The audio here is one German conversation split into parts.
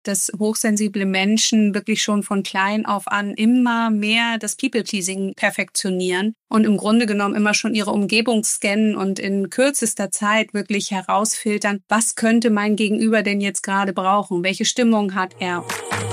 dass hochsensible Menschen wirklich schon von klein auf an immer mehr das People-Pleasing perfektionieren und im Grunde genommen immer schon ihre Umgebung scannen und in kürzester Zeit wirklich herausfiltern, was könnte mein Gegenüber denn jetzt gerade brauchen, welche Stimmung hat er.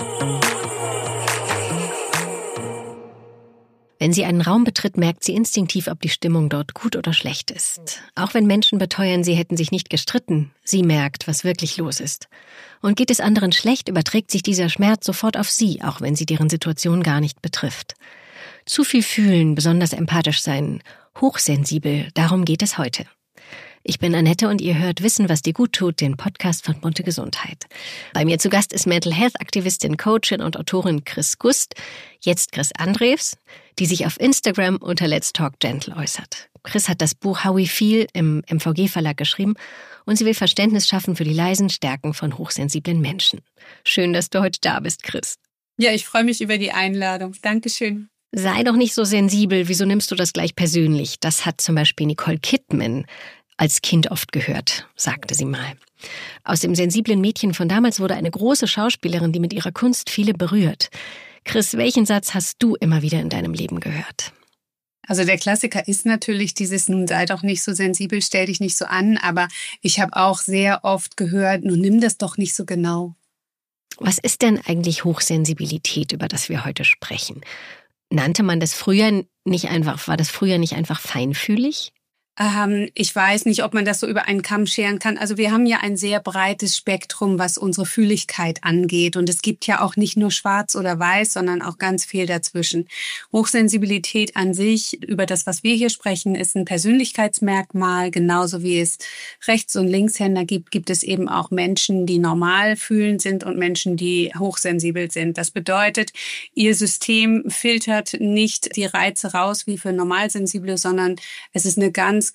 Wenn sie einen Raum betritt, merkt sie instinktiv, ob die Stimmung dort gut oder schlecht ist. Auch wenn Menschen beteuern, sie hätten sich nicht gestritten, sie merkt, was wirklich los ist. Und geht es anderen schlecht, überträgt sich dieser Schmerz sofort auf sie, auch wenn sie deren Situation gar nicht betrifft. Zu viel fühlen, besonders empathisch sein, hochsensibel, darum geht es heute. Ich bin Annette und ihr hört Wissen, was dir gut tut, den Podcast von Bunte Gesundheit. Bei mir zu Gast ist Mental Health Aktivistin, Coachin und Autorin Chris Gust, jetzt Chris Andrews, die sich auf Instagram unter Let's Talk Gentle äußert. Chris hat das Buch How We Feel im MVG Verlag geschrieben und sie will Verständnis schaffen für die leisen Stärken von hochsensiblen Menschen. Schön, dass du heute da bist, Chris. Ja, ich freue mich über die Einladung. Dankeschön. Sei doch nicht so sensibel, wieso nimmst du das gleich persönlich? Das hat zum Beispiel Nicole Kidman als Kind oft gehört, sagte sie mal. Aus dem sensiblen Mädchen von damals wurde eine große Schauspielerin, die mit ihrer Kunst viele berührt. Chris, welchen Satz hast du immer wieder in deinem Leben gehört? Also der Klassiker ist natürlich dieses, nun sei doch nicht so sensibel, stell dich nicht so an. Aber ich habe auch sehr oft gehört, nun nimm das doch nicht so genau. Was ist denn eigentlich Hochsensibilität, über das wir heute sprechen? Nannte man das früher nicht einfach, war das früher nicht einfach feinfühlig? Ich weiß nicht, ob man das so über einen Kamm scheren kann. Also wir haben ja ein sehr breites Spektrum, was unsere Fühligkeit angeht. Und es gibt ja auch nicht nur schwarz oder weiß, sondern auch ganz viel dazwischen. Hochsensibilität an sich, über das, was wir hier sprechen, ist ein Persönlichkeitsmerkmal. Genauso wie es Rechts- und Linkshänder gibt, gibt es eben auch Menschen, die normal fühlend sind und Menschen, die hochsensibel sind. Das bedeutet, ihr System filtert nicht die Reize raus wie für Normalsensible, sondern es ist eine ganz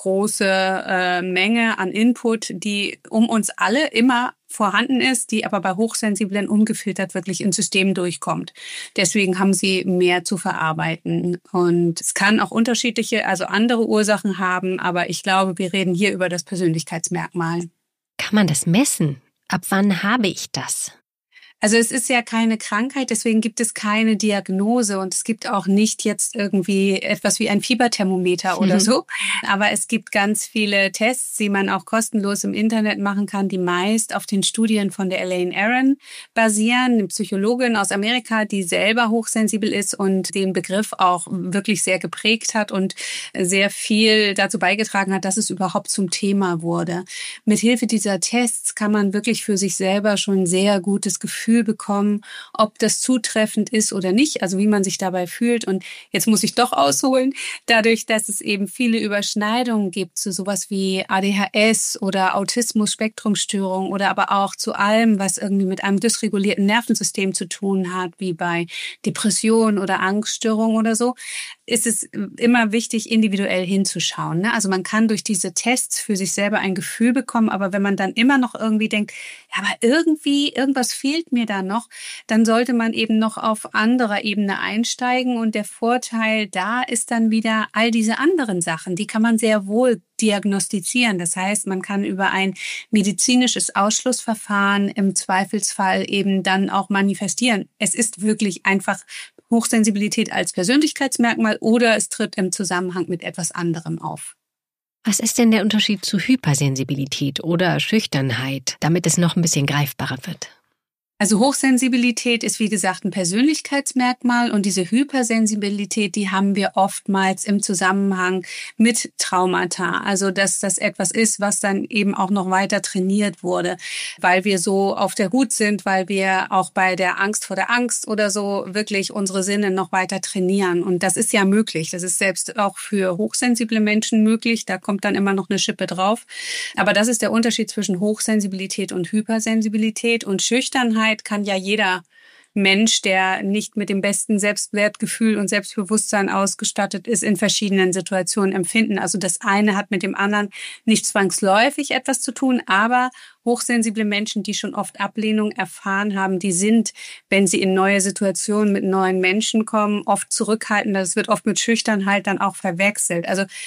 große Menge an Input, die um uns alle immer vorhanden ist, die aber bei Hochsensiblen ungefiltert wirklich ins System durchkommt. Deswegen haben sie mehr zu verarbeiten. Und es kann auch unterschiedliche, also andere Ursachen haben, aber ich glaube, wir reden hier über das Persönlichkeitsmerkmal. Kann man das messen? Ab wann habe ich das? Also es ist ja keine Krankheit, deswegen gibt es keine Diagnose und es gibt auch nicht jetzt irgendwie etwas wie ein Fieberthermometer oder so. Aber es gibt ganz viele Tests, die man auch kostenlos im Internet machen kann, die meist auf den Studien von der Elaine Aron basieren, eine Psychologin aus Amerika, die selber hochsensibel ist und den Begriff auch wirklich sehr geprägt hat und sehr viel dazu beigetragen hat, dass es überhaupt zum Thema wurde. Mithilfe dieser Tests kann man wirklich für sich selber schon ein sehr gutes Gefühl bekommen, ob das zutreffend ist oder nicht, also wie man sich dabei fühlt. Und jetzt muss ich doch ausholen, dadurch, dass es eben viele Überschneidungen gibt zu sowas wie ADHS oder Autismus-Spektrumstörung oder aber auch zu allem, was irgendwie mit einem dysregulierten Nervensystem zu tun hat, wie bei Depression oder Angststörung oder so, ist es immer wichtig, individuell hinzuschauen, ne? Also man kann durch diese Tests für sich selber ein Gefühl bekommen, aber wenn man dann immer noch irgendwie denkt, ja, aber irgendwas fehlt mir da noch, dann sollte man eben noch auf anderer Ebene einsteigen. Und der Vorteil da ist dann wieder all diese anderen Sachen, die kann man sehr wohl diagnostizieren. Das heißt, man kann über ein medizinisches Ausschlussverfahren im Zweifelsfall eben dann auch manifestieren. Es ist wirklich einfach Hochsensibilität als Persönlichkeitsmerkmal oder es tritt im Zusammenhang mit etwas anderem auf. Was ist denn der Unterschied zu Hypersensibilität oder Schüchternheit, damit es noch ein bisschen greifbarer wird? Also Hochsensibilität ist, wie gesagt, ein Persönlichkeitsmerkmal und diese Hypersensibilität, die haben wir oftmals im Zusammenhang mit Traumata. Also dass das etwas ist, was dann eben auch noch weiter trainiert wurde, weil wir so auf der Hut sind, weil wir auch bei der Angst vor der Angst oder so wirklich unsere Sinne noch weiter trainieren. Und das ist ja möglich. Das ist selbst auch für hochsensible Menschen möglich. Da kommt dann immer noch eine Schippe drauf. Aber das ist der Unterschied zwischen Hochsensibilität und Hypersensibilität. Und Schüchternheit kann ja jeder Mensch, der nicht mit dem besten Selbstwertgefühl und Selbstbewusstsein ausgestattet ist, in verschiedenen Situationen empfinden. Also das eine hat mit dem anderen nicht zwangsläufig etwas zu tun, aber hochsensible Menschen, die schon oft Ablehnung erfahren haben, die sind, wenn sie in neue Situationen mit neuen Menschen kommen, oft zurückhaltender. Das wird oft mit Schüchternheit dann auch verwechselt. Also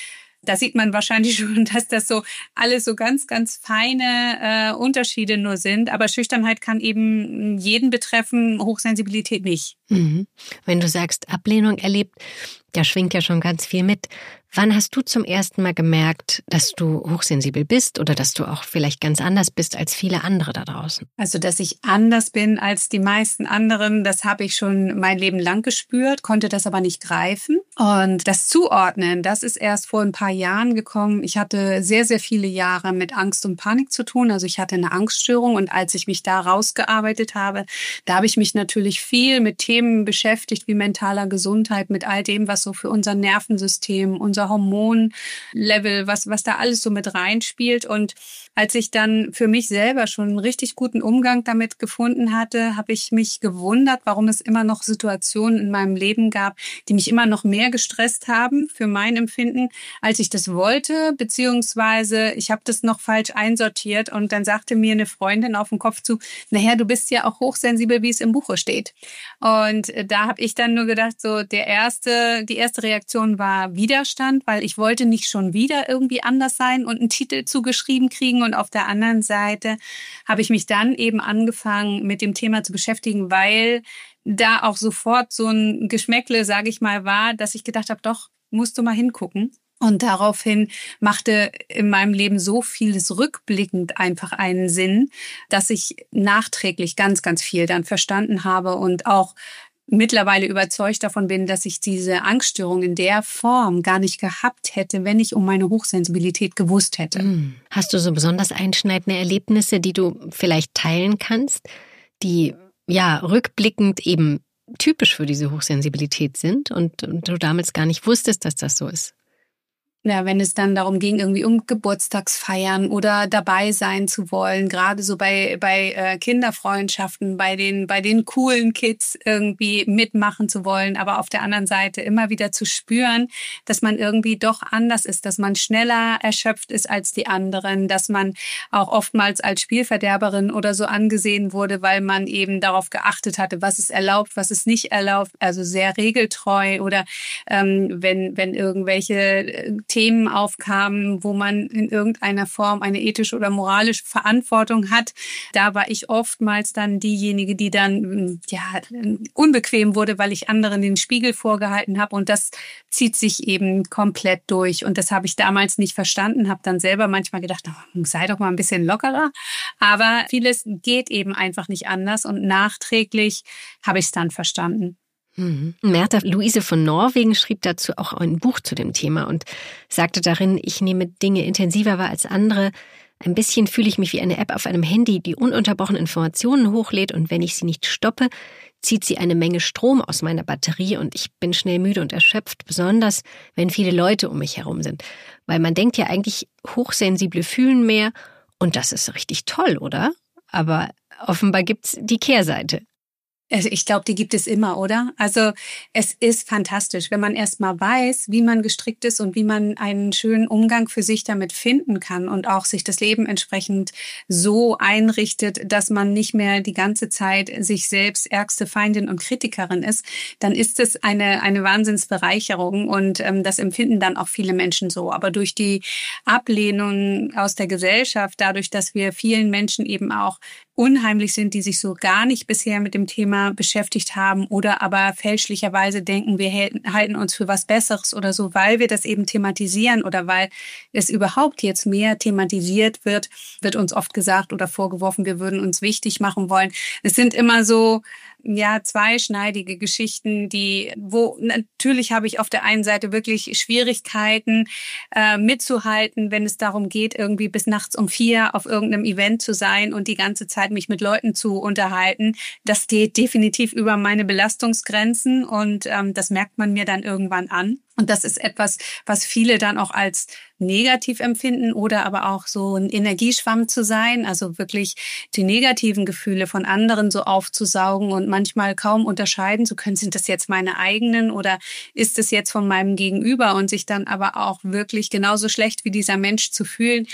Da sieht man wahrscheinlich schon, dass das so alles so ganz, ganz feine Unterschiede nur sind. Aber Schüchternheit kann eben jeden betreffen, Hochsensibilität nicht. Mhm. Wenn du sagst, Ablehnung erlebt, da schwingt ja schon ganz viel mit. Wann hast du zum ersten Mal gemerkt, dass du hochsensibel bist oder dass du auch vielleicht ganz anders bist als viele andere da draußen? Also, dass ich anders bin als die meisten anderen, das habe ich schon mein Leben lang gespürt, konnte das aber nicht greifen. Und das Zuordnen, das ist erst vor ein paar Jahren gekommen. Ich hatte sehr, sehr viele Jahre mit Angst und Panik zu tun. Also ich hatte eine Angststörung und als ich mich da rausgearbeitet habe, da habe ich mich natürlich viel mit Themen beschäftigt wie mentaler Gesundheit, mit all dem, was so für unser Nervensystem, unser Hormonlevel, was da alles so mit reinspielt. Und als ich dann für mich selber schon einen richtig guten Umgang damit gefunden hatte, habe ich mich gewundert, warum es immer noch Situationen in meinem Leben gab, die mich immer noch mehr gestresst haben für mein Empfinden, als ich das wollte, beziehungsweise ich habe das noch falsch einsortiert und dann sagte mir eine Freundin auf den Kopf zu, naja, du bist ja auch hochsensibel, wie es im Buche steht. Und da habe ich dann nur gedacht, so die erste Reaktion war Widerstand, weil ich wollte nicht schon wieder irgendwie anders sein und einen Titel zugeschrieben kriegen. Und auf der anderen Seite habe ich mich dann eben angefangen, mit dem Thema zu beschäftigen, weil da auch sofort so ein Geschmäckle, sage ich mal, war, dass ich gedacht habe, doch, musst du mal hingucken. Und daraufhin machte in meinem Leben so vieles rückblickend einfach einen Sinn, dass ich nachträglich ganz, ganz viel dann verstanden habe und auch mittlerweile überzeugt davon bin, dass ich diese Angststörung in der Form gar nicht gehabt hätte, wenn ich um meine Hochsensibilität gewusst hätte. Hast du so besonders einschneidende Erlebnisse, die du vielleicht teilen kannst, die ja rückblickend eben typisch für diese Hochsensibilität sind und du damals gar nicht wusstest, dass das so ist? Ja, wenn es dann darum ging, irgendwie um Geburtstagsfeiern oder dabei sein zu wollen, gerade so bei Kinderfreundschaften, bei den coolen Kids irgendwie mitmachen zu wollen, aber auf der anderen Seite immer wieder zu spüren, dass man irgendwie doch anders ist, dass man schneller erschöpft ist als die anderen, dass man auch oftmals als Spielverderberin oder so angesehen wurde, weil man eben darauf geachtet hatte, was ist erlaubt, was ist nicht erlaubt, also sehr regeltreu oder wenn irgendwelche Themen aufkamen, wo man in irgendeiner Form eine ethische oder moralische Verantwortung hat. Da war ich oftmals dann diejenige, die dann unbequem wurde, weil ich anderen den Spiegel vorgehalten habe. Und das zieht sich eben komplett durch. Und das habe ich damals nicht verstanden, habe dann selber manchmal gedacht, sei doch mal ein bisschen lockerer. Aber vieles geht eben einfach nicht anders. Und nachträglich habe ich es dann verstanden. Märtha Louise von Norwegen schrieb dazu auch ein Buch zu dem Thema und sagte darin, ich nehme Dinge intensiver wahr als andere. Ein bisschen fühle ich mich wie eine App auf einem Handy, die ununterbrochen Informationen hochlädt und wenn ich sie nicht stoppe, zieht sie eine Menge Strom aus meiner Batterie und ich bin schnell müde und erschöpft, besonders wenn viele Leute um mich herum sind. Weil man denkt ja eigentlich, Hochsensible fühlen mehr und das ist richtig toll, oder? Aber offenbar gibt's die Kehrseite. Also ich glaube, die gibt es immer, oder? Also es ist fantastisch, wenn man erst mal weiß, wie man gestrickt ist und wie man einen schönen Umgang für sich damit finden kann und auch sich das Leben entsprechend so einrichtet, dass man nicht mehr die ganze Zeit sich selbst ärgste Feindin und Kritikerin ist, dann ist es eine Wahnsinnsbereicherung und das empfinden dann auch viele Menschen so. Aber durch die Ablehnung aus der Gesellschaft, dadurch, dass wir vielen Menschen eben auch unheimlich sind, die sich so gar nicht bisher mit dem Thema beschäftigt haben oder aber fälschlicherweise denken, wir halten uns für was Besseres oder so, weil wir das eben thematisieren oder weil es überhaupt jetzt mehr thematisiert wird uns oft gesagt oder vorgeworfen, wir würden uns wichtig machen wollen. Es sind immer so zweischneidige Geschichten, wo natürlich habe ich auf der einen Seite wirklich Schwierigkeiten mitzuhalten, wenn es darum geht, irgendwie bis nachts um 4 auf irgendeinem Event zu sein und die ganze Zeit mich mit Leuten zu unterhalten. Das geht definitiv über meine Belastungsgrenzen und das merkt man mir dann irgendwann an. Und das ist etwas, was viele dann auch als negativ empfinden oder aber auch so ein Energieschwamm zu sein, also wirklich die negativen Gefühle von anderen so aufzusaugen und manchmal kaum unterscheiden zu können, sind das jetzt meine eigenen oder ist es jetzt von meinem Gegenüber und sich dann aber auch wirklich genauso schlecht wie dieser Mensch zu fühlen.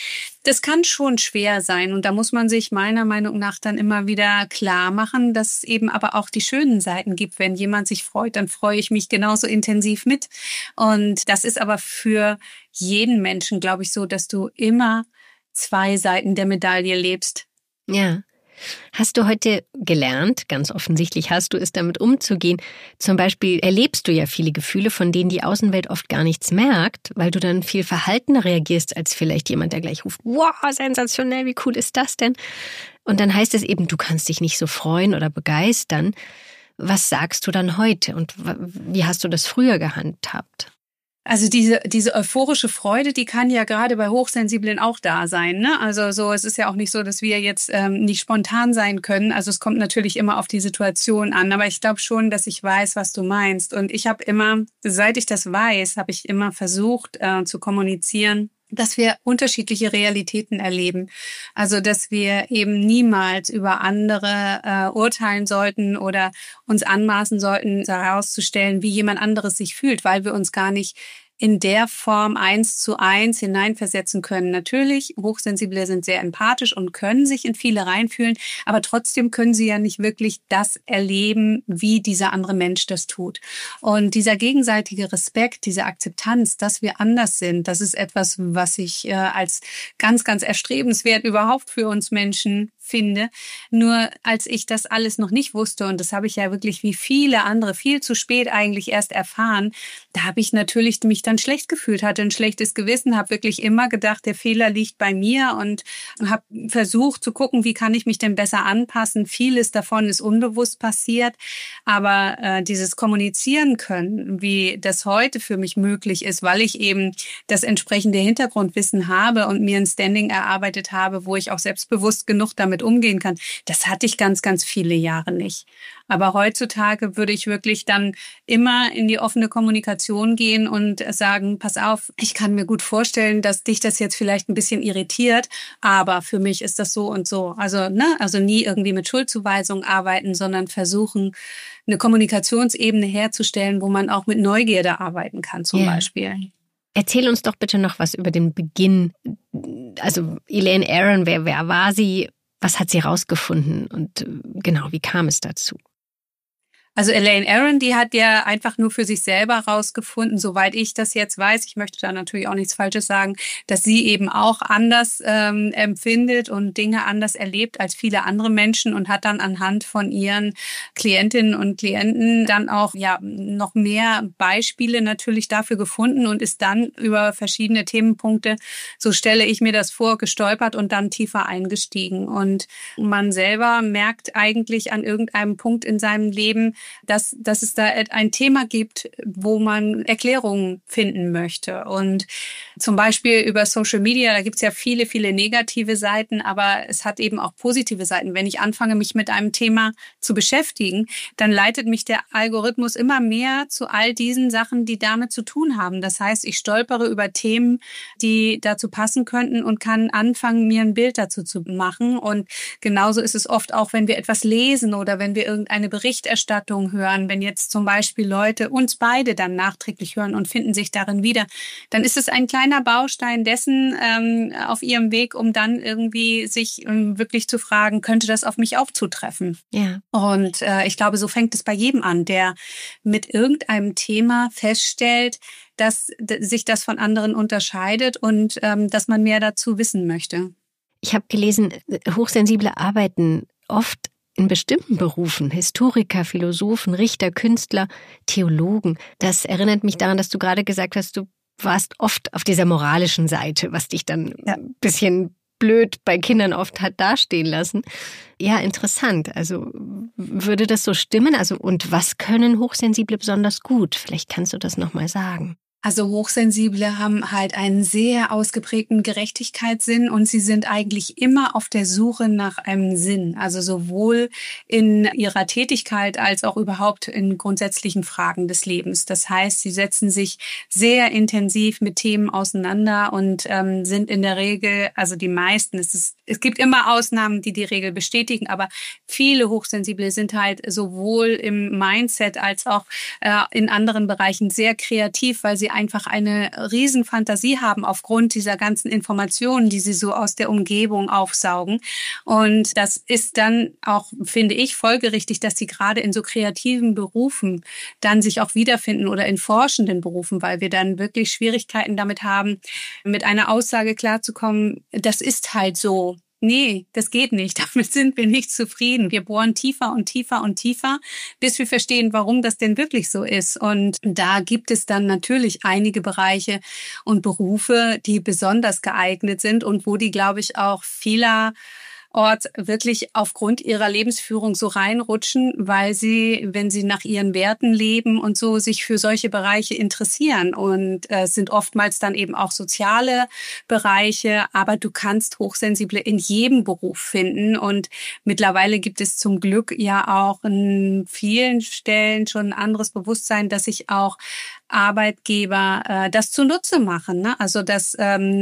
Das kann schon schwer sein und da muss man sich meiner Meinung nach dann immer wieder klar machen, dass es eben aber auch die schönen Seiten gibt. Wenn jemand sich freut, dann freue ich mich genauso intensiv mit. Und das ist aber für jeden Menschen, glaube ich, so, dass du immer zwei Seiten der Medaille lebst. Ja. Hast du heute gelernt, ganz offensichtlich hast du es, damit umzugehen? Zum Beispiel erlebst du ja viele Gefühle, von denen die Außenwelt oft gar nichts merkt, weil du dann viel verhaltener reagierst als vielleicht jemand, der gleich ruft, wow, sensationell, wie cool ist das denn? Und dann heißt es eben, du kannst dich nicht so freuen oder begeistern. Was sagst du dann heute und wie hast du das früher gehandhabt? Also diese euphorische Freude, die kann ja gerade bei Hochsensiblen auch da sein, ne? Also so, es ist ja auch nicht so, dass wir jetzt nicht spontan sein können. Also es kommt natürlich immer auf die Situation an. Aber ich glaube schon, dass ich weiß, was du meinst. Und ich habe immer, seit ich das weiß, habe ich immer versucht zu kommunizieren, dass wir unterschiedliche Realitäten erleben. Also, dass wir eben niemals über andere urteilen sollten oder uns anmaßen sollten, herauszustellen, wie jemand anderes sich fühlt, weil wir uns gar nicht in der Form 1:1 hineinversetzen können. Natürlich, Hochsensible sind sehr empathisch und können sich in viele reinfühlen, aber trotzdem können sie ja nicht wirklich das erleben, wie dieser andere Mensch das tut. Und dieser gegenseitige Respekt, diese Akzeptanz, dass wir anders sind, das ist etwas, was ich als ganz, ganz erstrebenswert überhaupt für uns Menschen finde. Nur als ich das alles noch nicht wusste, und das habe ich ja wirklich wie viele andere viel zu spät eigentlich erst erfahren, da habe ich natürlich mich dann schlecht gefühlt, hatte ein schlechtes Gewissen, habe wirklich immer gedacht, der Fehler liegt bei mir und habe versucht zu gucken, wie kann ich mich denn besser anpassen. Vieles davon ist unbewusst passiert, aber dieses Kommunizieren können, wie das heute für mich möglich ist, weil ich eben das entsprechende Hintergrundwissen habe und mir ein Standing erarbeitet habe, wo ich auch selbstbewusst genug damit umgehen kann. Das hatte ich ganz, ganz viele Jahre nicht. Aber heutzutage würde ich wirklich dann immer in die offene Kommunikation gehen und sagen, pass auf, ich kann mir gut vorstellen, dass dich das jetzt vielleicht ein bisschen irritiert, aber für mich ist das so und so. Also nie irgendwie mit Schuldzuweisung arbeiten, sondern versuchen, eine Kommunikationsebene herzustellen, wo man auch mit Neugierde arbeiten kann zum Beispiel. Erzähl uns doch bitte noch was über den Beginn. Also Elaine Aron, wer war sie? Was hat sie rausgefunden und genau, wie kam es dazu? Also Elaine Aron, die hat ja einfach nur für sich selber rausgefunden, soweit ich das jetzt weiß, ich möchte da natürlich auch nichts Falsches sagen, dass sie eben auch anders empfindet und Dinge anders erlebt als viele andere Menschen und hat dann anhand von ihren Klientinnen und Klienten dann auch noch mehr Beispiele natürlich dafür gefunden und ist dann über verschiedene Themenpunkte, so stelle ich mir das vor, gestolpert und dann tiefer eingestiegen. Und man selber merkt eigentlich an irgendeinem Punkt in seinem Leben, dass es da ein Thema gibt, wo man Erklärungen finden möchte. Und zum Beispiel über Social Media, da gibt es ja viele, viele negative Seiten, aber es hat eben auch positive Seiten. Wenn ich anfange, mich mit einem Thema zu beschäftigen, dann leitet mich der Algorithmus immer mehr zu all diesen Sachen, die damit zu tun haben. Das heißt, ich stolpere über Themen, die dazu passen könnten und kann anfangen, mir ein Bild dazu zu machen. Und genauso ist es oft auch, wenn wir etwas lesen oder wenn wir irgendeine Berichterstattung hören, wenn jetzt zum Beispiel Leute uns beide dann nachträglich hören und finden sich darin wieder, dann ist es ein kleiner Baustein dessen auf ihrem Weg, um dann irgendwie sich wirklich zu fragen, könnte das auf mich auch zutreffen? Ja. Und ich glaube, so fängt es bei jedem an, der mit irgendeinem Thema feststellt, dass sich das von anderen unterscheidet und dass man mehr dazu wissen möchte. Ich habe gelesen, Hochsensible arbeiten oft in bestimmten Berufen, Historiker, Philosophen, Richter, Künstler, Theologen. Das erinnert mich daran, dass du gerade gesagt hast, du warst oft auf dieser moralischen Seite, was dich dann ein bisschen blöd bei Kindern oft hat dastehen lassen. Ja, interessant. Also würde das so stimmen? Also und was können Hochsensible besonders gut? Vielleicht kannst du das nochmal sagen. Also Hochsensible haben halt einen sehr ausgeprägten Gerechtigkeitssinn und sie sind eigentlich immer auf der Suche nach einem Sinn. Also sowohl in ihrer Tätigkeit als auch überhaupt in grundsätzlichen Fragen des Lebens. Das heißt, sie setzen sich sehr intensiv mit Themen auseinander und sind in der Regel, also die meisten, es gibt immer Ausnahmen, die die Regel bestätigen, aber viele Hochsensible sind halt sowohl im Mindset als auch in anderen Bereichen sehr kreativ, weil sie einfach eine riesen Fantasie haben aufgrund dieser ganzen Informationen, die sie so aus der Umgebung aufsaugen. Und das ist dann auch, finde ich, folgerichtig, dass sie gerade in so kreativen Berufen dann sich auch wiederfinden oder in forschenden Berufen, weil wir dann wirklich Schwierigkeiten damit haben, mit einer Aussage klarzukommen, das ist halt so. Nee, das geht nicht. Damit sind wir nicht zufrieden. Wir bohren tiefer und tiefer und tiefer, bis wir verstehen, warum das denn wirklich so ist. Und da gibt es dann natürlich einige Bereiche und Berufe, die besonders geeignet sind und wo die, glaube ich, auch vielerorts wirklich aufgrund ihrer Lebensführung so reinrutschen, weil sie, wenn sie nach ihren Werten leben und so, sich für solche Bereiche interessieren. Und es sind oftmals dann eben auch soziale Bereiche, aber du kannst Hochsensible in jedem Beruf finden. Und mittlerweile gibt es zum Glück ja auch in vielen Stellen schon ein anderes Bewusstsein, dass sich auch Arbeitgeber das zunutze machen. Ne? Also dass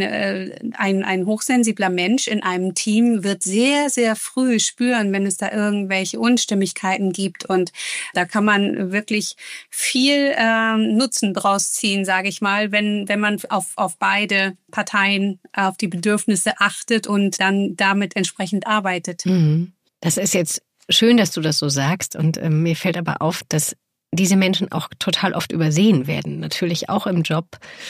ein hochsensibler Mensch in einem Team wird sehr, sehr früh spüren, wenn es da irgendwelche Unstimmigkeiten gibt. Und da kann man wirklich viel Nutzen draus ziehen, sage ich mal, wenn man auf beide Parteien, auf die Bedürfnisse achtet und dann damit entsprechend arbeitet. Das ist jetzt schön, dass du das so sagst. Und mir fällt aber auf, dass diese Menschen auch total oft übersehen werden. Natürlich auch im Job,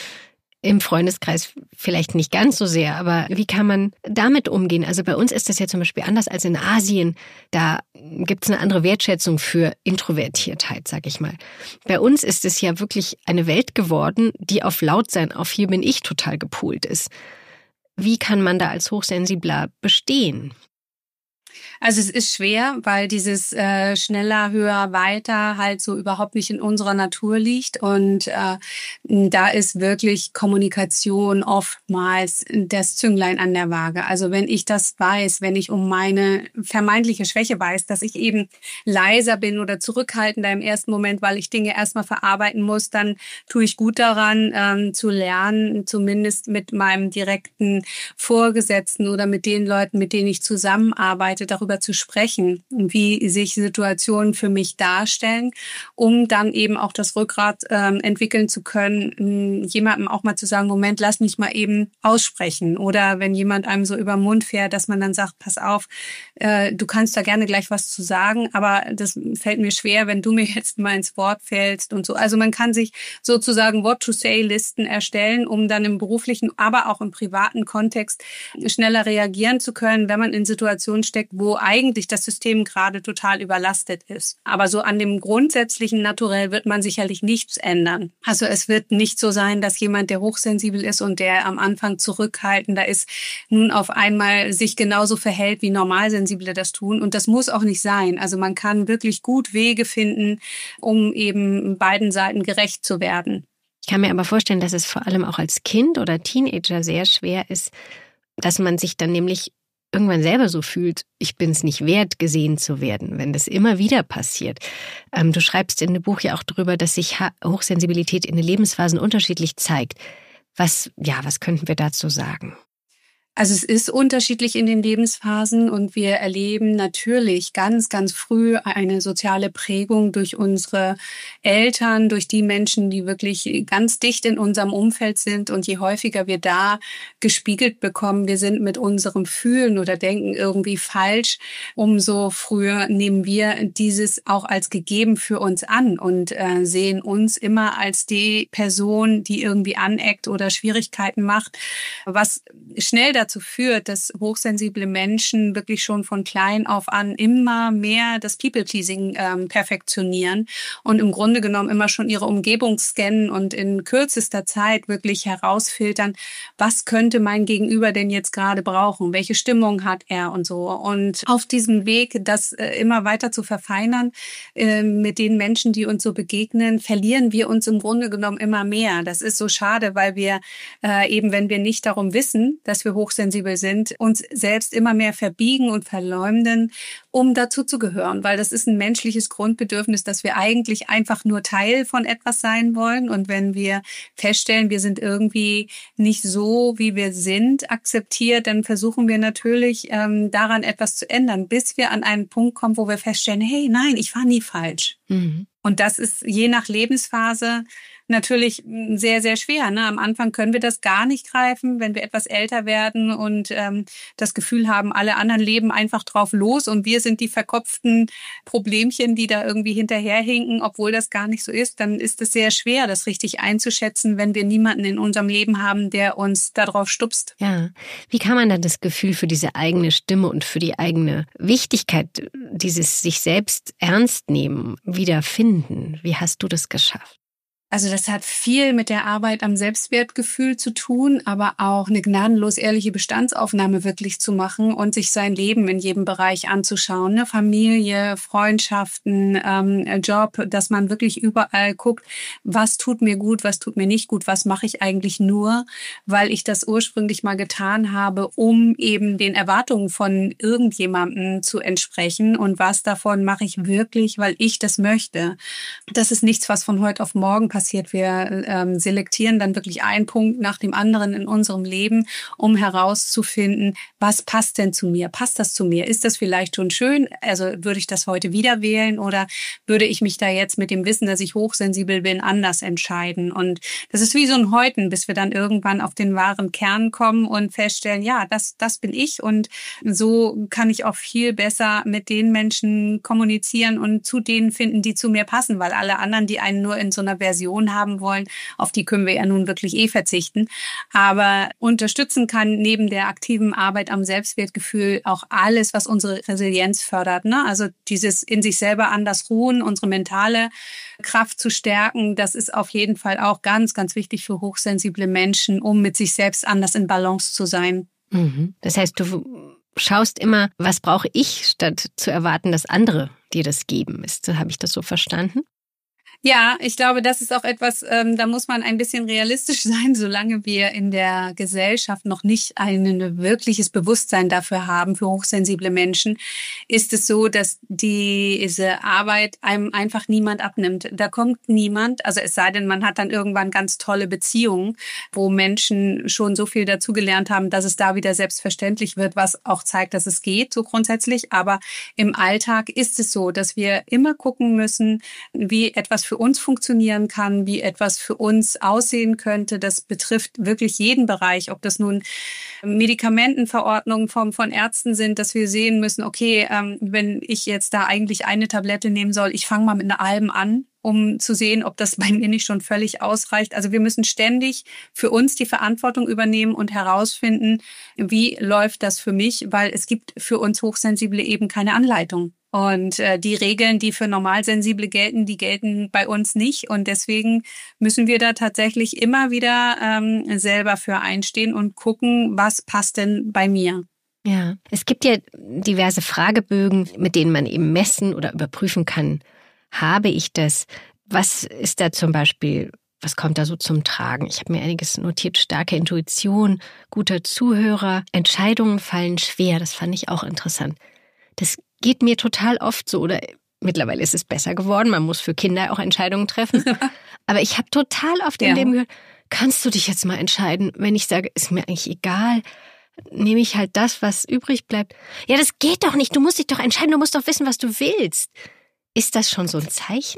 im Freundeskreis vielleicht nicht ganz so sehr. Aber wie kann man damit umgehen? Also bei uns ist das ja zum Beispiel anders als in Asien. Da gibt es eine andere Wertschätzung für Introvertiertheit, sag ich mal. Bei uns ist es ja wirklich eine Welt geworden, die auf Lautsein, auf hier bin ich total gepolt ist. Wie kann man da als Hochsensibler bestehen? Also es ist schwer, weil dieses schneller, höher, weiter halt so überhaupt nicht in unserer Natur liegt. Und da ist wirklich Kommunikation oftmals das Zünglein an der Waage. Also wenn ich das weiß, wenn ich um meine vermeintliche Schwäche weiß, dass ich eben leiser bin oder zurückhaltender im ersten Moment, weil ich Dinge erstmal verarbeiten muss, dann tue ich gut daran, zu lernen, zumindest mit meinem direkten Vorgesetzten oder mit den Leuten, mit denen ich zusammenarbeite, darüber zu sprechen, wie sich Situationen für mich darstellen, um dann eben auch das Rückgrat entwickeln zu können, jemandem auch mal zu sagen, Moment, lass mich mal eben aussprechen. Oder wenn jemand einem so über den Mund fährt, dass man dann sagt, pass auf, du kannst da gerne gleich was zu sagen, aber das fällt mir schwer, wenn du mir jetzt mal ins Wort fällst und so. Also man kann sich sozusagen What-to-Say-Listen erstellen, um dann im beruflichen, aber auch im privaten Kontext schneller reagieren zu können, wenn man in Situationen steckt, wo eigentlich das System gerade total überlastet ist. Aber so an dem grundsätzlichen Naturell wird man sicherlich nichts ändern. Also es wird nicht so sein, dass jemand, der hochsensibel ist und der am Anfang zurückhaltender ist, nun auf einmal sich genauso verhält, wie Normalsensible das tun. Und das muss auch nicht sein. Also man kann wirklich gut Wege finden, um eben beiden Seiten gerecht zu werden. Ich kann mir aber vorstellen, dass es vor allem auch als Kind oder Teenager sehr schwer ist, dass man sich dann nämlich irgendwann selber so fühlt, ich bin es nicht wert, gesehen zu werden, wenn das immer wieder passiert. Du schreibst in dem Buch ja auch darüber, dass sich Hochsensibilität in den Lebensphasen unterschiedlich zeigt. Was könnten wir dazu sagen? Also es ist unterschiedlich in den Lebensphasen und wir erleben natürlich ganz, ganz früh eine soziale Prägung durch unsere Eltern, durch die Menschen, die wirklich ganz dicht in unserem Umfeld sind. Und je häufiger wir da gespiegelt bekommen, wir sind mit unserem Fühlen oder Denken irgendwie falsch, umso früher nehmen wir dieses auch als gegeben für uns an und sehen uns immer als die Person, die irgendwie aneckt oder Schwierigkeiten macht, was schnell dazu führt, dass hochsensible Menschen wirklich schon von klein auf an immer mehr das People-Pleasing perfektionieren und im Grunde genommen immer schon ihre Umgebung scannen und in kürzester Zeit wirklich herausfiltern, was könnte mein Gegenüber denn jetzt gerade brauchen, welche Stimmung hat er und so. Und auf diesem Weg, das immer weiter zu verfeinern, mit den Menschen, die uns so begegnen, verlieren wir uns im Grunde genommen immer mehr. Das ist so schade, weil wir eben, wenn wir nicht darum wissen, dass wir hochsensibel sind, uns selbst immer mehr verbiegen und verleumden, um dazu zu gehören. Weil das ist ein menschliches Grundbedürfnis, dass wir eigentlich einfach nur Teil von etwas sein wollen. Und wenn wir feststellen, wir sind irgendwie nicht so, wie wir sind, akzeptiert, dann versuchen wir natürlich daran etwas zu ändern, bis wir an einen Punkt kommen, wo wir feststellen, hey, nein, ich war nie falsch. Mhm. Und das ist je nach Lebensphase natürlich sehr, sehr schwer. Ne? Am Anfang können wir das gar nicht greifen, wenn wir etwas älter werden und das Gefühl haben, alle anderen leben einfach drauf los und wir sind die verkopften Problemchen, die da irgendwie hinterherhinken, obwohl das gar nicht so ist. Dann ist es sehr schwer, das richtig einzuschätzen, wenn wir niemanden in unserem Leben haben, der uns darauf stupst. Ja, wie kann man dann das Gefühl für diese eigene Stimme und für die eigene Wichtigkeit, dieses sich selbst ernst nehmen, wiederfinden? Wie hast du das geschafft? Also das hat viel mit der Arbeit am Selbstwertgefühl zu tun, aber auch eine gnadenlos ehrliche Bestandsaufnahme wirklich zu machen und sich sein Leben in jedem Bereich anzuschauen. Ne? Familie, Freundschaften, Job, dass man wirklich überall guckt, was tut mir gut, was tut mir nicht gut, was mache ich eigentlich nur, weil ich das ursprünglich mal getan habe, um eben den Erwartungen von irgendjemandem zu entsprechen und was davon mache ich wirklich, weil ich das möchte. Das ist nichts, was von heute auf morgen passiert. Wir selektieren dann wirklich einen Punkt nach dem anderen in unserem Leben, um herauszufinden, was passt denn zu mir? Passt das zu mir? Ist das vielleicht schon schön? Also würde ich das heute wieder wählen oder würde ich mich da jetzt mit dem Wissen, dass ich hochsensibel bin, anders entscheiden? Und das ist wie so ein Häuten, bis wir dann irgendwann auf den wahren Kern kommen und feststellen, ja, das bin ich und so kann ich auch viel besser mit den Menschen kommunizieren und zu denen finden, die zu mir passen, weil alle anderen, die einen nur in so einer Version haben wollen, auf die können wir ja nun wirklich verzichten. Aber unterstützen kann neben der aktiven Arbeit am Selbstwertgefühl auch alles, was unsere Resilienz fördert. Ne? Also dieses in sich selber anders ruhen, unsere mentale Kraft zu stärken, das ist auf jeden Fall auch ganz, ganz wichtig für hochsensible Menschen, um mit sich selbst anders in Balance zu sein. Mhm. Das heißt, du schaust immer, was brauche ich, statt zu erwarten, dass andere dir das geben. Habe ich das so verstanden? Ja, ich glaube, das ist auch etwas, da muss man ein bisschen realistisch sein, solange wir in der Gesellschaft noch nicht ein wirkliches Bewusstsein dafür haben, für hochsensible Menschen, ist es so, dass diese Arbeit einem einfach niemand abnimmt. Da kommt niemand, also es sei denn, man hat dann irgendwann ganz tolle Beziehungen, wo Menschen schon so viel dazugelernt haben, dass es da wieder selbstverständlich wird, was auch zeigt, dass es geht, so grundsätzlich. Aber im Alltag ist es so, dass wir immer gucken müssen, wie etwas für uns funktionieren kann, wie etwas für uns aussehen könnte. Das betrifft wirklich jeden Bereich, ob das nun Medikamentenverordnungen von Ärzten sind, dass wir sehen müssen, okay, wenn ich jetzt da eigentlich eine Tablette nehmen soll, ich fange mal mit einer halben an, um zu sehen, ob das bei mir nicht schon völlig ausreicht. Also wir müssen ständig für uns die Verantwortung übernehmen und herausfinden, wie läuft das für mich, weil es gibt für uns Hochsensible eben keine Anleitung. Und die Regeln, die für Normalsensible gelten, die gelten bei uns nicht. Und deswegen müssen wir da tatsächlich immer wieder selber für einstehen und gucken, was passt denn bei mir. Ja, es gibt ja diverse Fragebögen, mit denen man eben messen oder überprüfen kann, habe ich das? Was ist da zum Beispiel, was kommt da so zum Tragen? Ich habe mir einiges notiert, starke Intuition, guter Zuhörer, Entscheidungen fallen schwer, das fand ich auch interessant. Das geht mir total oft so, oder mittlerweile ist es besser geworden, man muss für Kinder auch Entscheidungen treffen. Aber ich habe total oft in dem gehört, kannst du dich jetzt mal entscheiden, wenn ich sage, ist mir eigentlich egal, nehme ich halt das, was übrig bleibt. Ja, das geht doch nicht, du musst dich doch entscheiden, du musst doch wissen, was du willst. Ist das schon so ein Zeichen?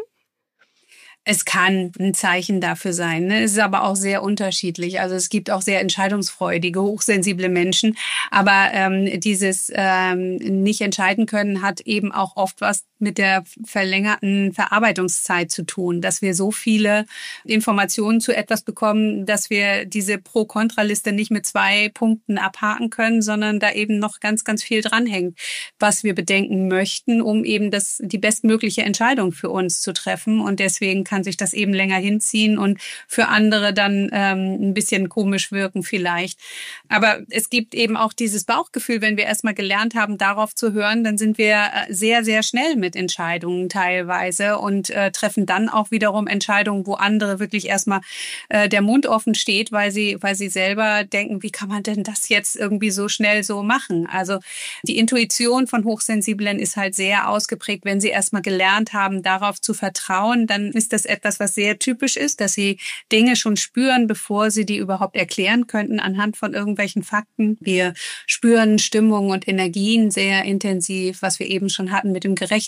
Es kann ein Zeichen dafür sein. Ne? Es ist aber auch sehr unterschiedlich. Also es gibt auch sehr entscheidungsfreudige, hochsensible Menschen. Aber dieses nicht entscheiden können hat eben auch oft was mit der verlängerten Verarbeitungszeit zu tun, dass wir so viele Informationen zu etwas bekommen, dass wir diese Pro-Kontra-Liste nicht mit 2 Punkten abhaken können, sondern da eben noch ganz, ganz viel dranhängt, was wir bedenken möchten, um eben die bestmögliche Entscheidung für uns zu treffen. Und deswegen kann sich das eben länger hinziehen und für andere dann ein bisschen komisch wirken vielleicht. Aber es gibt eben auch dieses Bauchgefühl, wenn wir erstmal gelernt haben, darauf zu hören, dann sind wir sehr, sehr schnell mit Entscheidungen teilweise und treffen dann auch wiederum Entscheidungen, wo andere wirklich erstmal der Mund offen steht, weil sie selber denken, wie kann man denn das jetzt irgendwie so schnell so machen? Also die Intuition von Hochsensiblen ist halt sehr ausgeprägt. Wenn sie erstmal gelernt haben, darauf zu vertrauen, dann ist das etwas, was sehr typisch ist, dass sie Dinge schon spüren, bevor sie die überhaupt erklären könnten anhand von irgendwelchen Fakten. Wir spüren Stimmung und Energien sehr intensiv, was wir eben schon hatten mit dem Gerecht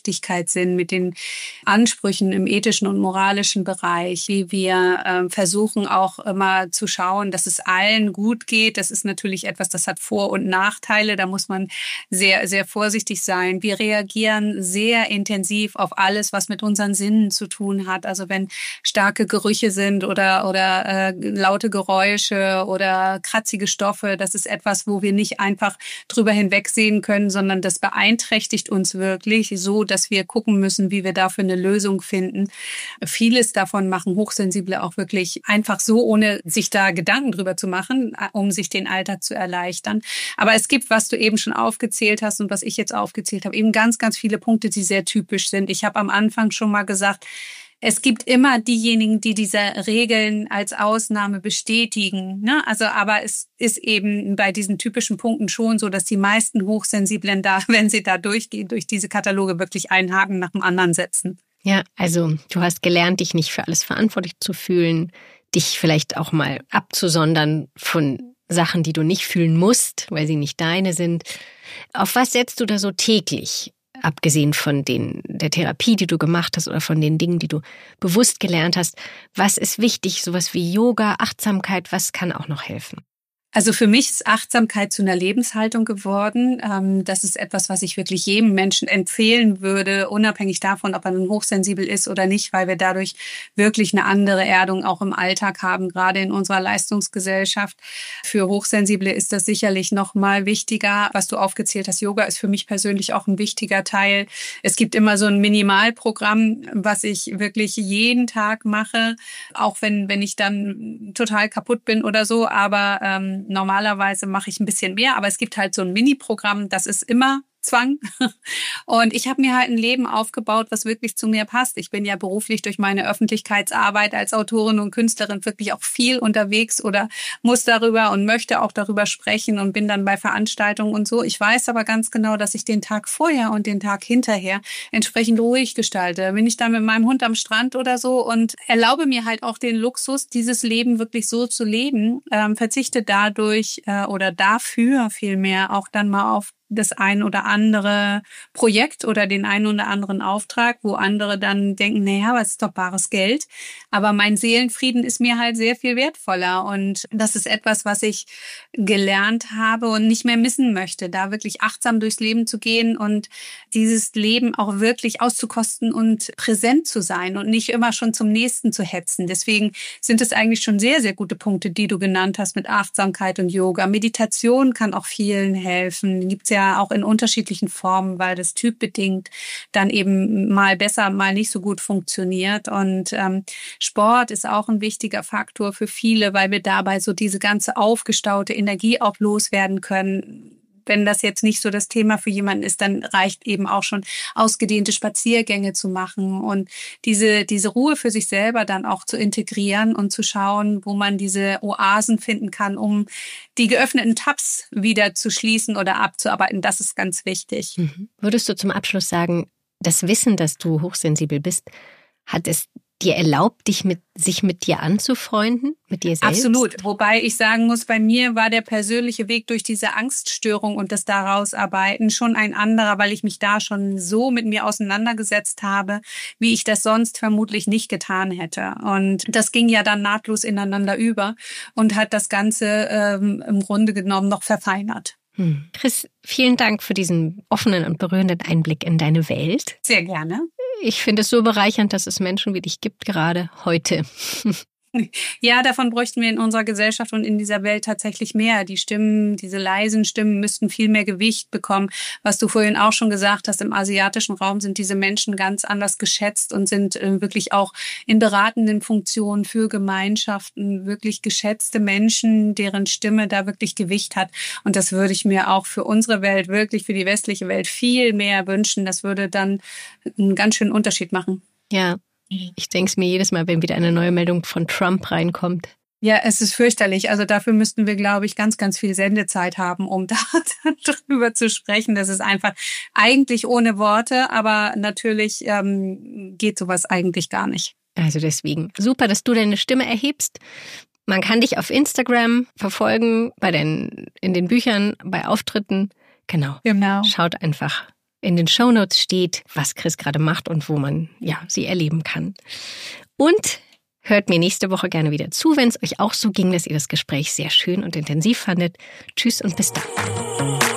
Gerechtigkeit sind, mit den Ansprüchen im ethischen und moralischen Bereich, wie wir versuchen auch immer zu schauen, dass es allen gut geht. Das ist natürlich etwas, das hat Vor- und Nachteile. Da muss man sehr, sehr vorsichtig sein. Wir reagieren sehr intensiv auf alles, was mit unseren Sinnen zu tun hat. Also wenn starke Gerüche sind oder laute Geräusche oder kratzige Stoffe, das ist etwas, wo wir nicht einfach drüber hinwegsehen können, sondern das beeinträchtigt uns wirklich so, dass wir gucken müssen, wie wir dafür eine Lösung finden. Vieles davon machen Hochsensible auch wirklich einfach so, ohne sich da Gedanken drüber zu machen, um sich den Alltag zu erleichtern. Aber es gibt, was du eben schon aufgezählt hast und was ich jetzt aufgezählt habe, eben ganz, ganz viele Punkte, die sehr typisch sind. Ich habe am Anfang schon mal gesagt, es gibt immer diejenigen, die diese Regeln als Ausnahme bestätigen, ne? Also, aber es ist eben bei diesen typischen Punkten schon so, dass die meisten Hochsensiblen da, wenn sie da durchgehen, durch diese Kataloge wirklich einen Haken nach dem anderen setzen. Ja, also du hast gelernt, dich nicht für alles verantwortlich zu fühlen, dich vielleicht auch mal abzusondern von Sachen, die du nicht fühlen musst, weil sie nicht deine sind. Auf was setzt du da so täglich? Abgesehen von der Therapie, die du gemacht hast oder von den Dingen, die du bewusst gelernt hast. Was ist wichtig? Sowas wie Yoga, Achtsamkeit, was kann auch noch helfen? Also für mich ist Achtsamkeit zu einer Lebenshaltung geworden. Das ist etwas, was ich wirklich jedem Menschen empfehlen würde, unabhängig davon, ob er nun hochsensibel ist oder nicht, weil wir dadurch wirklich eine andere Erdung auch im Alltag haben, gerade in unserer Leistungsgesellschaft. Für Hochsensible ist das sicherlich noch mal wichtiger. Was du aufgezählt hast, Yoga ist für mich persönlich auch ein wichtiger Teil. Es gibt immer so ein Minimalprogramm, was ich wirklich jeden Tag mache, auch wenn ich dann total kaputt bin oder so, aber normalerweise mache ich ein bisschen mehr, aber es gibt halt so ein Mini-Programm, das ist immer Zwang. Und ich habe mir halt ein Leben aufgebaut, was wirklich zu mir passt. Ich bin ja beruflich durch meine Öffentlichkeitsarbeit als Autorin und Künstlerin wirklich auch viel unterwegs oder muss darüber und möchte auch darüber sprechen und bin dann bei Veranstaltungen und so. Ich weiß aber ganz genau, dass ich den Tag vorher und den Tag hinterher entsprechend ruhig gestalte. Bin ich dann mit meinem Hund am Strand oder so und erlaube mir halt auch den Luxus, dieses Leben wirklich so zu leben, verzichte dadurch oder dafür vielmehr auch dann mal auf das ein oder andere Projekt oder den einen oder anderen Auftrag, wo andere dann denken, naja, was ist doch bares Geld. Aber mein Seelenfrieden ist mir halt sehr viel wertvoller. Und das ist etwas, was ich gelernt habe und nicht mehr missen möchte, da wirklich achtsam durchs Leben zu gehen und dieses Leben auch wirklich auszukosten und präsent zu sein und nicht immer schon zum Nächsten zu hetzen. Deswegen sind es eigentlich schon sehr, sehr gute Punkte, die du genannt hast mit Achtsamkeit und Yoga. Meditation kann auch vielen helfen. Gibt es ja auch in unterschiedlichen Formen, weil das typbedingt dann eben mal besser, mal nicht so gut funktioniert. Und Sport ist auch ein wichtiger Faktor für viele, weil wir dabei so diese ganze aufgestaute Energie auch loswerden können. Wenn das jetzt nicht so das Thema für jemanden ist, dann reicht eben auch schon ausgedehnte Spaziergänge zu machen und diese Ruhe für sich selber dann auch zu integrieren und zu schauen, wo man diese Oasen finden kann, um die geöffneten Tabs wieder zu schließen oder abzuarbeiten. Das ist ganz wichtig. Mhm. Würdest du zum Abschluss sagen, das Wissen, dass du hochsensibel bist, hat es dir erlaubt, sich mit dir anzufreunden, mit dir selbst? Absolut. Wobei ich sagen muss, bei mir war der persönliche Weg durch diese Angststörung und das daraus arbeiten schon ein anderer, weil ich mich da schon so mit mir auseinandergesetzt habe, wie ich das sonst vermutlich nicht getan hätte. Und das ging ja dann nahtlos ineinander über und hat das Ganze im Grunde genommen noch verfeinert. Chris, vielen Dank für diesen offenen und berührenden Einblick in deine Welt. Sehr gerne. Ich finde es so bereichernd, dass es Menschen wie dich gibt, gerade heute. Ja, davon bräuchten wir in unserer Gesellschaft und in dieser Welt tatsächlich mehr. Die Stimmen, diese leisen Stimmen müssten viel mehr Gewicht bekommen. Was du vorhin auch schon gesagt hast, im asiatischen Raum sind diese Menschen ganz anders geschätzt und sind wirklich auch in beratenden Funktionen für Gemeinschaften wirklich geschätzte Menschen, deren Stimme da wirklich Gewicht hat. Und das würde ich mir auch für unsere Welt, wirklich für die westliche Welt viel mehr wünschen. Das würde dann einen ganz schönen Unterschied machen. Ja. Ich denke es mir jedes Mal, wenn wieder eine neue Meldung von Trump reinkommt. Ja, es ist fürchterlich. Also dafür müssten wir, glaube ich, ganz, ganz viel Sendezeit haben, um da drüber zu sprechen. Das ist einfach eigentlich ohne Worte, aber natürlich geht sowas eigentlich gar nicht. Also deswegen super, dass du deine Stimme erhebst. Man kann dich auf Instagram verfolgen, in den Büchern, bei Auftritten. Genau. Genau. Schaut einfach In den Shownotes steht, was Chris gerade macht und wo man sie erleben kann. Und hört mir nächste Woche gerne wieder zu, wenn es euch auch so ging, dass ihr das Gespräch sehr schön und intensiv fandet. Tschüss und bis dann.